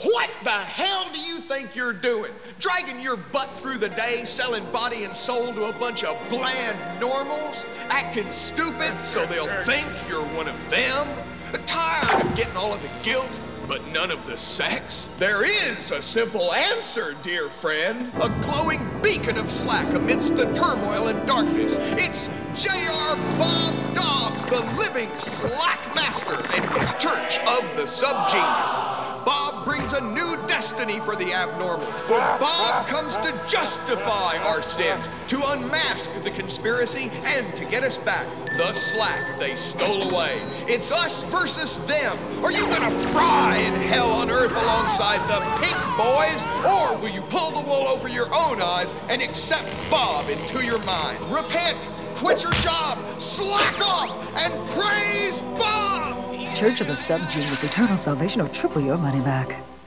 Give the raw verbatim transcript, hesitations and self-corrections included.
What the hell do you think you're doing? Dragging your butt through the day, selling body and soul to a bunch of bland normals? Acting stupid so they'll think you're one of them? Tired of getting all of the guilt, but none of the sex? There is a simple answer, dear friend. A glowing beacon of slack amidst the turmoil and darkness. It's J R Bob Dobbs, the living slack master, and his Church of the Subgenius. Bob brings a new destiny for the abnormal, for Bob comes to justify our sins, to unmask the conspiracy, and to get us back the slack they stole away. It's us versus them. Are you gonna fry in hell on earth alongside the pink boys, or will you pull the wool over your own eyes and accept Bob into your mind? Repent, quit your job, slack off, and praise Bob! Church of the Subgenius, eternal salvation, or triple your money back.